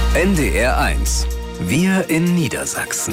NDR1. Wir in Niedersachsen.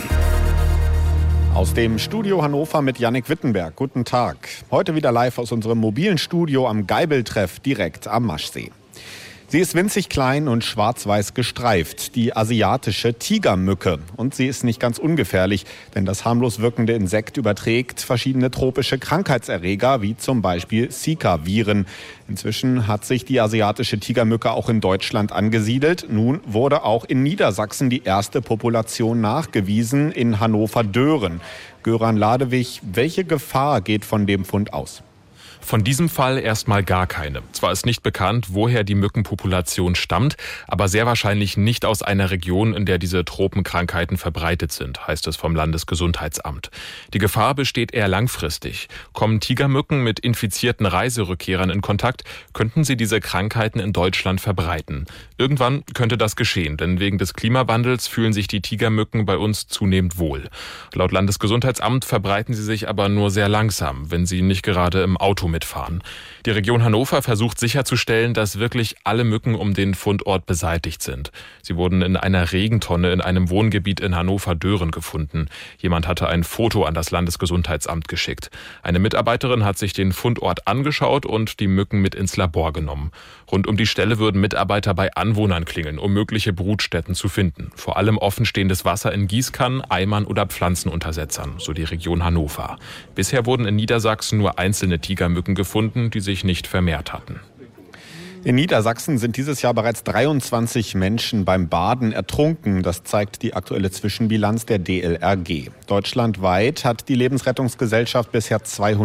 Aus dem Studio Hannover mit Jannik Wittenberg. Guten Tag. Heute wieder live aus unserem mobilen Studio am Geibeltreff direkt am Maschsee. Sie ist winzig klein und schwarz-weiß gestreift, die asiatische Tigermücke. Und sie ist nicht ganz ungefährlich, denn das harmlos wirkende Insekt überträgt verschiedene tropische Krankheitserreger, wie zum Beispiel Zika-Viren. Inzwischen hat sich die asiatische Tigermücke auch in Deutschland angesiedelt. Nun wurde auch in Niedersachsen die erste Population nachgewiesen, in Hannover-Dören. Göran Ladewig, welche Gefahr geht von dem Fund aus? Von diesem Fall erstmal gar keine. Zwar ist nicht bekannt, woher die Mückenpopulation stammt, aber sehr wahrscheinlich nicht aus einer Region, in der diese Tropenkrankheiten verbreitet sind, heißt es vom Landesgesundheitsamt. Die Gefahr besteht eher langfristig. Kommen Tigermücken mit infizierten Reiserückkehrern in Kontakt, könnten sie diese Krankheiten in Deutschland verbreiten. Irgendwann könnte das geschehen, denn wegen des Klimawandels fühlen sich die Tigermücken bei uns zunehmend wohl. Laut Landesgesundheitsamt verbreiten sie sich aber nur sehr langsam, wenn sie nicht gerade im Auto mitfahren. Die Region Hannover versucht sicherzustellen, dass wirklich alle Mücken um den Fundort beseitigt sind. Sie wurden in einer Regentonne in einem Wohngebiet in Hannover-Dören gefunden. Jemand hatte ein Foto an das Landesgesundheitsamt geschickt. Eine Mitarbeiterin hat sich den Fundort angeschaut und die Mücken mit ins Labor genommen. Rund um die Stelle würden Mitarbeiter bei Anwohnern klingeln, um mögliche Brutstätten zu finden. Vor allem offenstehendes Wasser in Gießkannen, Eimern oder Pflanzenuntersetzern, so die Region Hannover. Bisher wurden in Niedersachsen nur einzelne Tigermücken gefunden, die sich nicht vermehrt hatten. In Niedersachsen sind dieses Jahr bereits 23 Menschen beim Baden ertrunken. Das zeigt die aktuelle Zwischenbilanz der DLRG. Deutschlandweit hat die Lebensrettungsgesellschaft bisher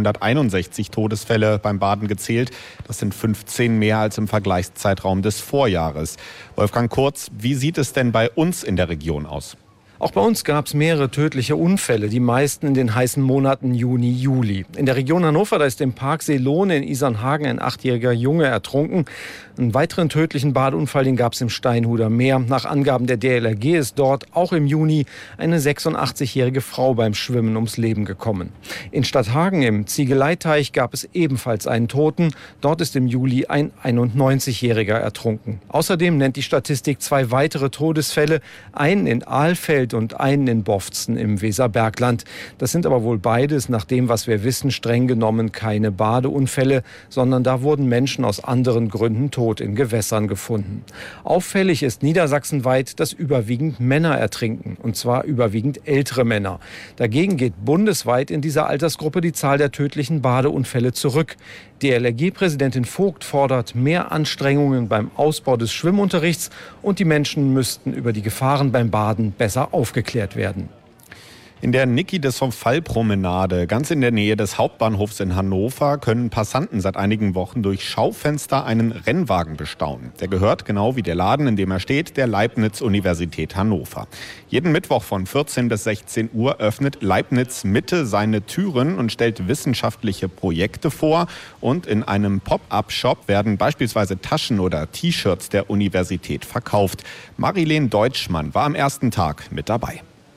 261 Todesfälle beim Baden gezählt. Das sind 15 mehr als im Vergleichszeitraum des Vorjahres. Wolfgang Kurz, wie sieht es denn bei uns in der Region aus? Auch bei uns gab es mehrere tödliche Unfälle, die meisten in den heißen Monaten Juni, Juli. In der Region Hannover, da ist im Park Seelohne in Isernhagen ein 8-jähriger Junge ertrunken. Einen weiteren tödlichen Badeunfall, den gab es im Steinhuder Meer. Nach Angaben der DLRG ist dort auch im Juni eine 86-jährige Frau beim Schwimmen ums Leben gekommen. In Stadthagen im Ziegeleiteich gab es ebenfalls einen Toten. Dort ist im Juli ein 91-jähriger ertrunken. Außerdem nennt die Statistik 2 weitere Todesfälle, einen in Ahlfeld und einen in Boftzen im Weserbergland. Das sind aber wohl beides, nach dem, was wir wissen, streng genommen keine Badeunfälle, sondern da wurden Menschen aus anderen Gründen tot in Gewässern gefunden. Auffällig ist niedersachsenweit, dass überwiegend Männer ertrinken, und zwar überwiegend ältere Männer. Dagegen geht bundesweit in dieser Altersgruppe die Zahl der tödlichen Badeunfälle zurück. DLRG-Präsidentin Vogt fordert mehr Anstrengungen beim Ausbau des Schwimmunterrichts und die Menschen müssten über die Gefahren beim Baden besser aufgeklärt werden. In der Niki de Sonfall-Promenade, ganz in der Nähe des Hauptbahnhofs in Hannover, können Passanten seit einigen Wochen durch Schaufenster einen Rennwagen bestaunen. Der gehört, genau wie der Laden, in dem er steht, der Leibniz-Universität Hannover. Jeden Mittwoch von 14 bis 16 Uhr öffnet Leibniz Mitte seine Türen und stellt wissenschaftliche Projekte vor. Und in einem Pop-up-Shop werden beispielsweise Taschen oder T-Shirts der Universität verkauft. Marilene Deutschmann war am ersten Tag mit dabei.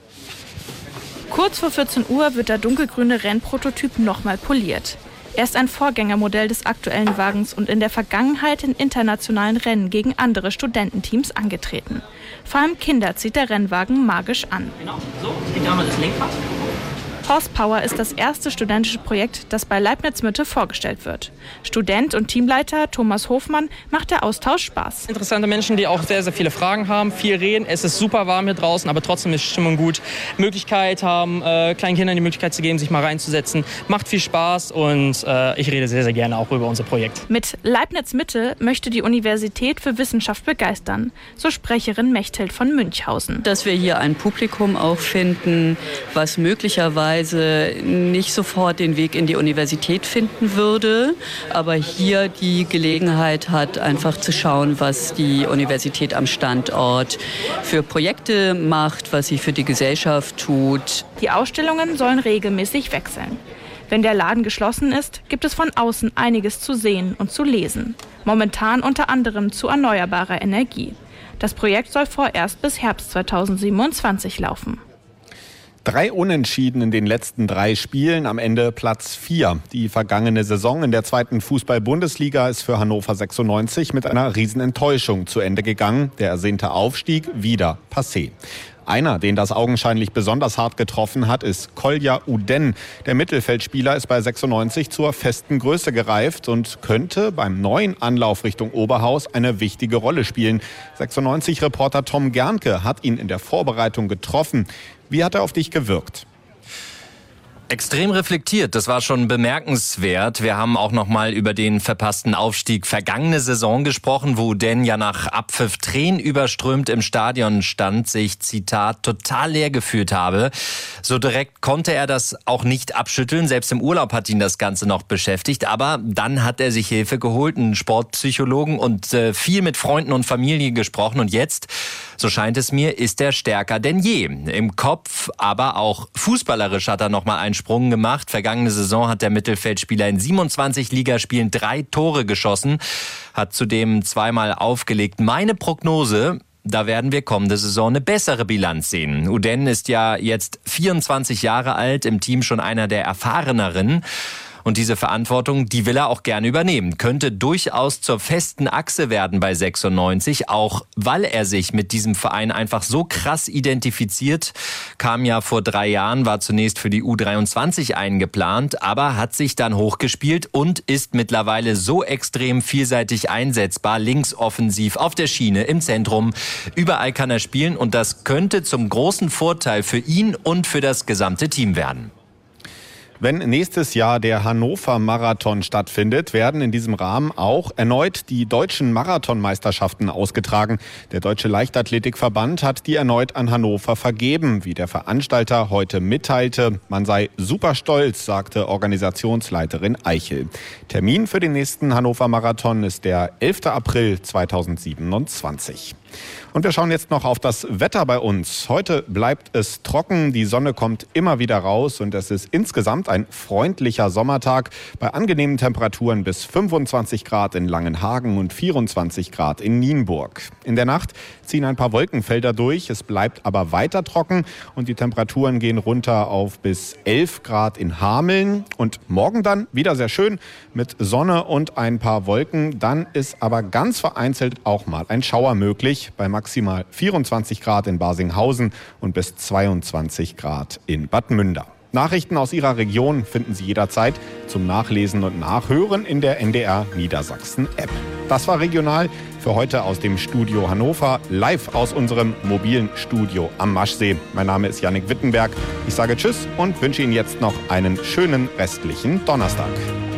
Kurz vor 14 Uhr wird der dunkelgrüne Rennprototyp nochmal poliert. Er ist ein Vorgängermodell des aktuellen Wagens und in der Vergangenheit in internationalen Rennen gegen andere Studententeams angetreten. Vor allem Kinder zieht der Rennwagen magisch an. Genau, so, spielt einmal das Lenkrad. Horsepower ist das erste studentische Projekt, das bei Leibniz Mitte vorgestellt wird. Student und Teamleiter Thomas Hofmann macht der Austausch Spaß. Interessante Menschen, die auch sehr, sehr viele Fragen haben, viel reden. Es ist super warm hier draußen, aber trotzdem ist Stimmung gut. Möglichkeit haben, kleinen Kindern die Möglichkeit zu geben, sich mal reinzusetzen. Macht viel Spaß und ich rede sehr, sehr gerne auch über unser Projekt. Mit Leibniz Mitte möchte die Universität für Wissenschaft begeistern, so Sprecherin Mechthild von Münchhausen. Dass wir hier ein Publikum auch finden, was möglicherweise nicht sofort den Weg in die Universität finden würde, aber hier die Gelegenheit hat, einfach zu schauen, was die Universität am Standort für Projekte macht, was sie für die Gesellschaft tut. Die Ausstellungen sollen regelmäßig wechseln. Wenn der Laden geschlossen ist, gibt es von außen einiges zu sehen und zu lesen. Momentan unter anderem zu erneuerbarer Energie. Das Projekt soll vorerst bis Herbst 2027 laufen. 3 Unentschieden in den letzten 3 Spielen, am Ende Platz 4. Die vergangene Saison in der 2. Fußball-Bundesliga ist für Hannover 96 mit einer Riesenenttäuschung zu Ende gegangen. Der ersehnte Aufstieg wieder passé. Einer, den das augenscheinlich besonders hart getroffen hat, ist Kolja Uden. Der Mittelfeldspieler ist bei 96 zur festen Größe gereift und könnte beim neuen Anlauf Richtung Oberhaus eine wichtige Rolle spielen. 96-Reporter Tom Gernke hat ihn in der Vorbereitung getroffen. Wie hat er auf dich gewirkt? Extrem reflektiert, das war schon bemerkenswert. Wir haben auch noch mal über den verpassten Aufstieg vergangene Saison gesprochen, wo Uden ja nach Abpfiff tränenüberströmt im Stadion stand, sich, Zitat, total leer gefühlt habe. So direkt konnte er das auch nicht abschütteln. Selbst im Urlaub hat ihn das Ganze noch beschäftigt. Aber dann hat er sich Hilfe geholt, einen Sportpsychologen, und viel mit Freunden und Familie gesprochen. Und jetzt, so scheint es mir, ist er stärker denn je. Im Kopf, aber auch fußballerisch hat er noch mal einen Sprung gemacht. Vergangene Saison hat der Mittelfeldspieler in 27 Ligaspielen 3 Tore geschossen, hat zudem 2-mal aufgelegt. Meine Prognose: Da werden wir kommende Saison eine bessere Bilanz sehen. Uden ist ja jetzt 24 Jahre alt, im Team schon einer der erfahreneren. Und diese Verantwortung, die will er auch gerne übernehmen. Könnte durchaus zur festen Achse werden bei 96, auch weil er sich mit diesem Verein einfach so krass identifiziert. Kam ja vor 3 Jahren, war zunächst für die U23 eingeplant, aber hat sich dann hochgespielt und ist mittlerweile so extrem vielseitig einsetzbar. Linksoffensiv, auf der Schiene, im Zentrum. Überall kann er spielen und das könnte zum großen Vorteil für ihn und für das gesamte Team werden. Wenn nächstes Jahr der Hannover Marathon stattfindet, werden in diesem Rahmen auch erneut die deutschen Marathonmeisterschaften ausgetragen. Der Deutsche Leichtathletikverband hat die erneut an Hannover vergeben, wie der Veranstalter heute mitteilte. Man sei super stolz, sagte Organisationsleiterin Eichel. Termin für den nächsten Hannover Marathon ist der 11. April 2027. Und wir schauen jetzt noch auf das Wetter bei uns. Heute bleibt es trocken, die Sonne kommt immer wieder raus und es ist insgesamt ein freundlicher Sommertag bei angenehmen Temperaturen bis 25 Grad in Langenhagen und 24 Grad in Nienburg. In der Nacht ziehen ein paar Wolkenfelder durch, es bleibt aber weiter trocken und die Temperaturen gehen runter auf bis 11 Grad in Hameln. Und morgen dann wieder sehr schön mit Sonne und ein paar Wolken. Dann ist aber ganz vereinzelt auch mal ein Schauer möglich bei maximal 24 Grad in Barsinghausen und bis 22 Grad in Bad Münder. Nachrichten aus Ihrer Region finden Sie jederzeit zum Nachlesen und Nachhören in der NDR Niedersachsen App. Das war Regional für heute aus dem Studio Hannover, live aus unserem mobilen Studio am Maschsee. Mein Name ist Jannik Wittenberg. Ich sage Tschüss und wünsche Ihnen jetzt noch einen schönen restlichen Donnerstag.